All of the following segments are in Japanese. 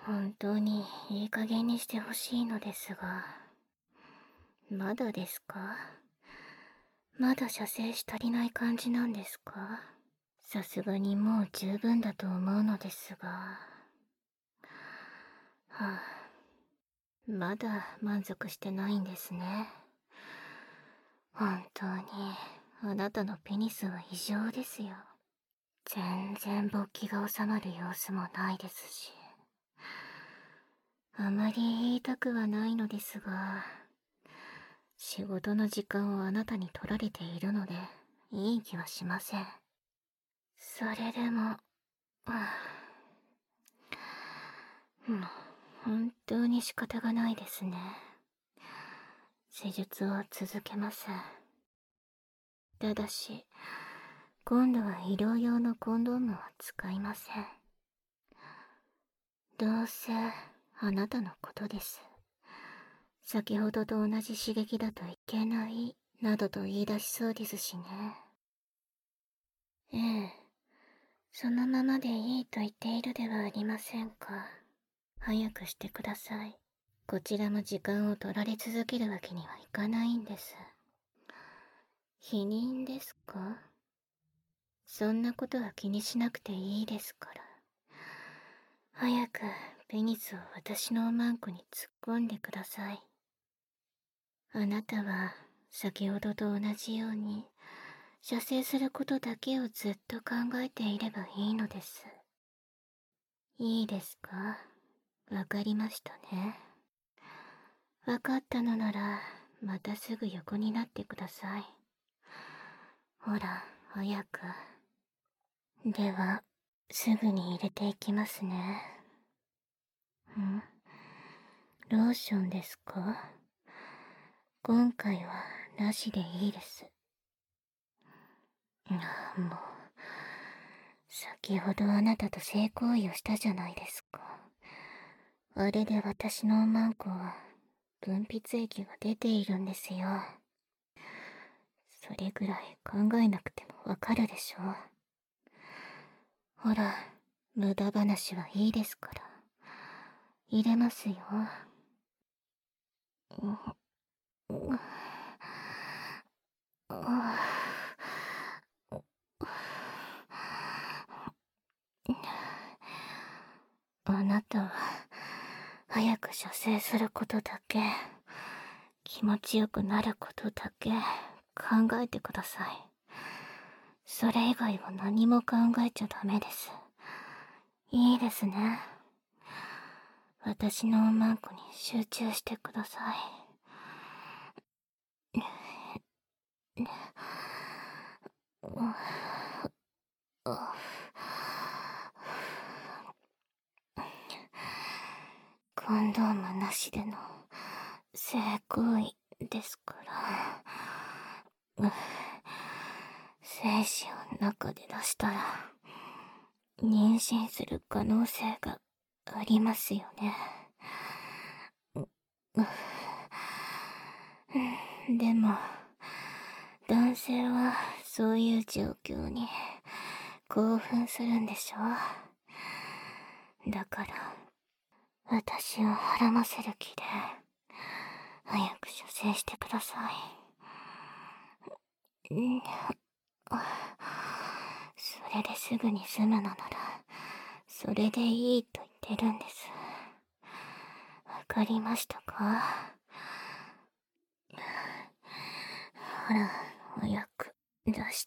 本当にいい加減にしてほしいのですが、まだですか？まだ射精し足りない感じなんですか？さすがにもう十分だと思うのですが。はあ、まだ満足してないんですね。本当に、あなたのペニスは異常ですよ。全然勃起が収まる様子もないですし。あまり言いたくはないのですが、仕事の時間をあなたに取られているので、いい気はしません。それでも、もう、本当に仕方がないですね。施術を続けます。ただし、今度は医療用のコンドームは使いません。どうせ、あなたのことです。先ほどと同じ刺激だといけない、などと言い出しそうですしね。ええ、そのままでいいと言っているではありませんか。早くしてください。こちらも時間を取られ続けるわけにはいかないんです。否認ですか？そんなことは気にしなくていいですから。早くペニスを私のおまんこに突っ込んでください。あなたは先ほどと同じように射精することだけをずっと考えていればいいのです。いいですか？わかりましたね。わかったのならまたすぐ横になってください。ほら、早く。では、すぐに入れていきますね。ローションですか？今回はなしでいいです。もう、先ほどあなたと性行為をしたじゃないですか。あれで私のおまんこは分泌液が出ているんですよ。それぐらい考えなくてもわかるでしょ。ほら、無駄話はいいですから。入れますよ。あなたは、早く射精することだけ、気持ちよくなることだけ考えてください。それ以外は何も考えちゃダメです。いいですね。私のおまんこに集中してください。コンドームなしでの性行為ですから。精子を中で出したら、妊娠する可能性がありますよね。でも、男性はそういう状況に興奮するんでしょ？だから、私をはらませる気で、早く射精してください。それですぐに済むのなら、それでいいと言ってるんです。わかりましたか？ほら、早く出して。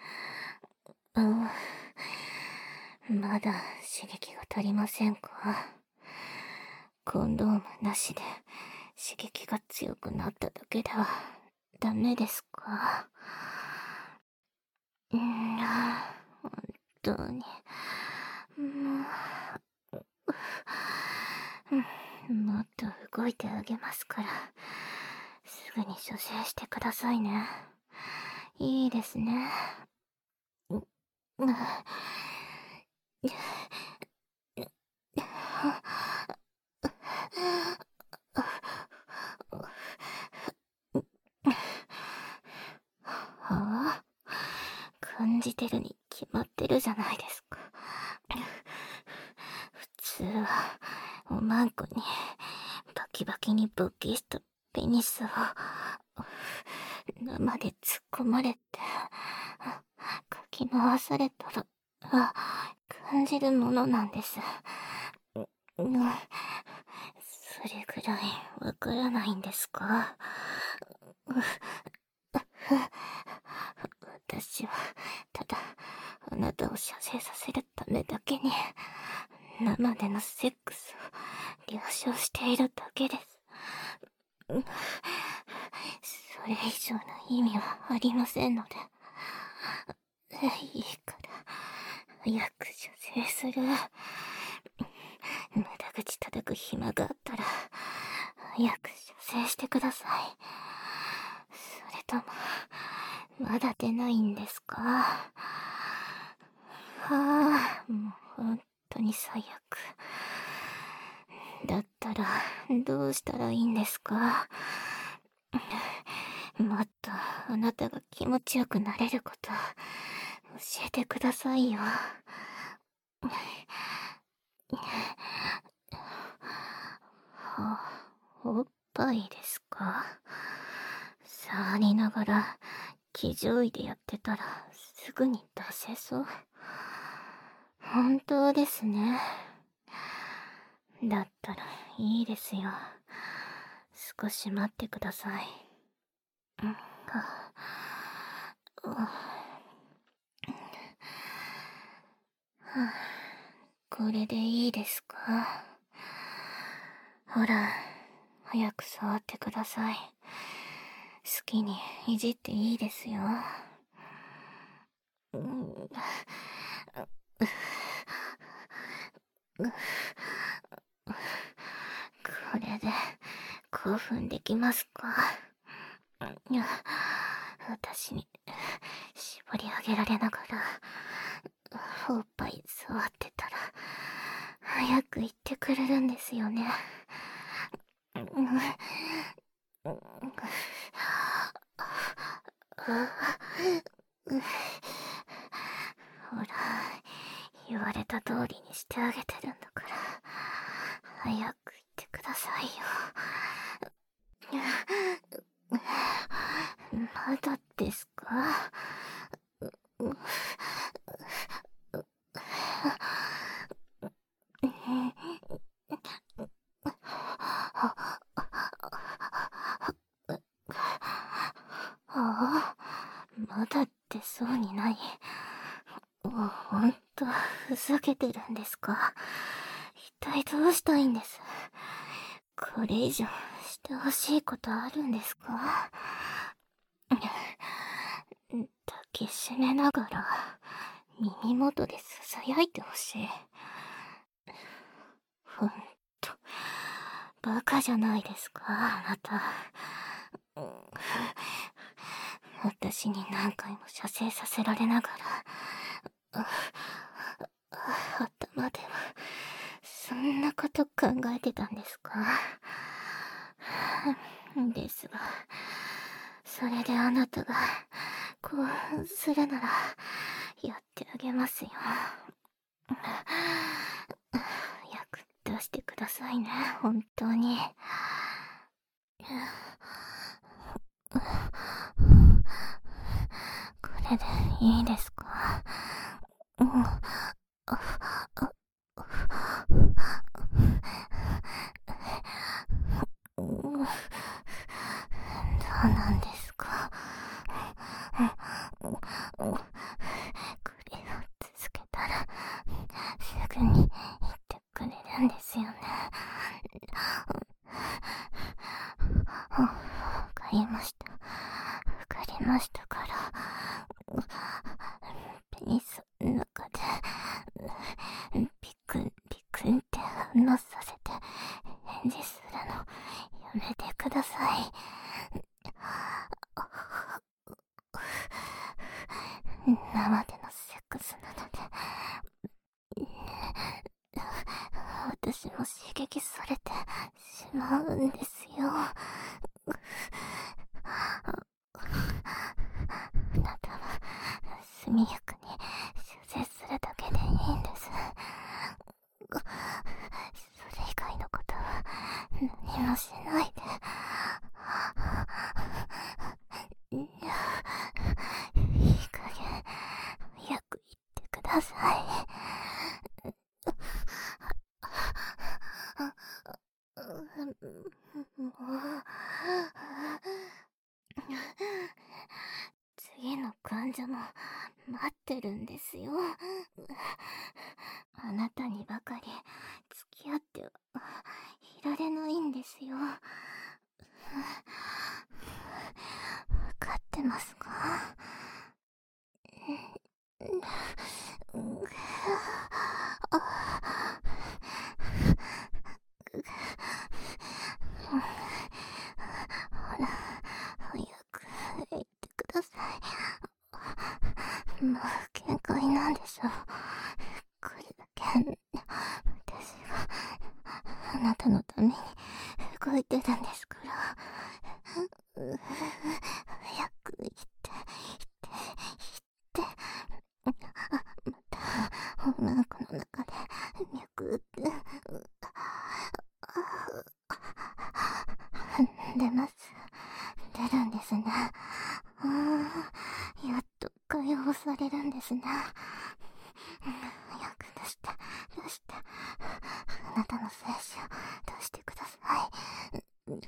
まだ刺激が足りませんか？コンドームなしで刺激が強くなっただけではダメですか？本当に、ももっと動いてあげますから、すぐに射精してくださいね。いいですね。はあ、感じてるに決まってるじゃないですか。普通はマンコにバキバキに勃起したペニスを生で突っ込まれてかき回されたら感じるものなんです。それぐらいわからないんですか？私はただあなたを射精させるためだけに生でのセックスを了承しているだけです。それ以上の意味はありませんので、いいから早く射精する。無駄口叩く暇があったら早く射精してください。それともまだ出ないんですか？もう本当に最悪。だったらどうしたらいいんですか？もっとあなたが気持ちよくなれること教えてくださいよ。おっぱいですか？触りながら騎乗位でやってたらすぐに出せそう。本当ですね。だったらいいですよ。少し待ってください。これでいいですか？ほら、早く触ってください。好きにいじっていいですよ。これで興奮できますか？私に絞り上げられながらおっぱい触ってたら早く言ってくれるんですよね。ほら、言われた通りにしてあげてるんだから早く言ってくださいよ。まだですか？まだ出そうにない。ほんと、ふざけてるんですか？一体どうしたいんです？これ以上してほしいことあるんですか？抱きしめながら耳元で囁いてほしい。ほんと、バカじゃないですか、あなた。私に何回も射精させられながら、頭ではそんなこと考えてたんですか？ですが、それであなたが興奮するならやってあげますよ。早く出してくださいね、本当に。これでいいですか？どうなんですか？これを続けたらすぐに言ってくれるんですよね。わかりました。わかりましたから、ペニスの中でビクンビクンって反応させて返事するのやめてください。生でのセックスなので私も刺激されてしまうんですよ。あなたは速やかに射精するだけでいいんです。それ以外のこともしないで。いい加減、早く言ってください。もう、次の患者も待ってるんですよ。あなたにばかり付き合っていられないんですよ。わかってますか？ほら、早く言ってください。もう限界なんでしょ。これだけ、私があなたのために動いてるんですから。早く言って、また、女の子の中で脈打って、出ます。出るんですね。やっと解放されるんですね。早く出して、あなたの精子を出してください。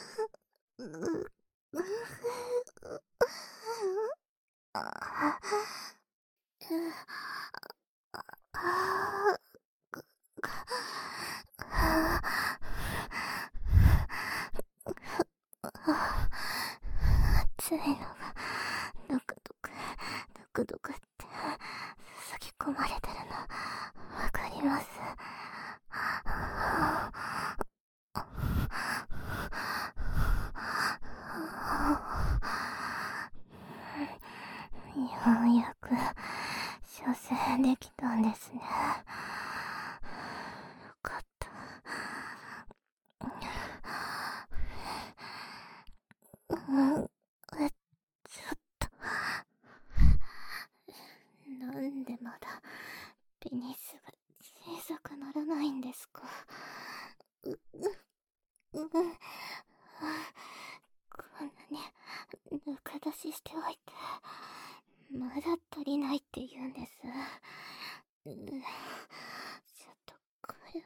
熱いのがドクドクって吸い込まれてるのわかります。ようやく射精できたんですね。よかった。ちょっと、なんでまだペニスが小さくならないんですか？こんなにぬか出ししておいてまだ足りないって言うんです。ちょっとこれ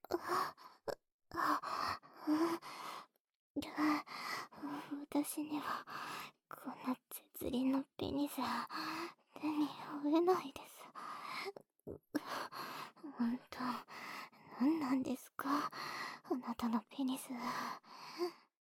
私にはこんな絶倫のペニス手に負えないです。ほんと、何なんですか、あなたのペニス。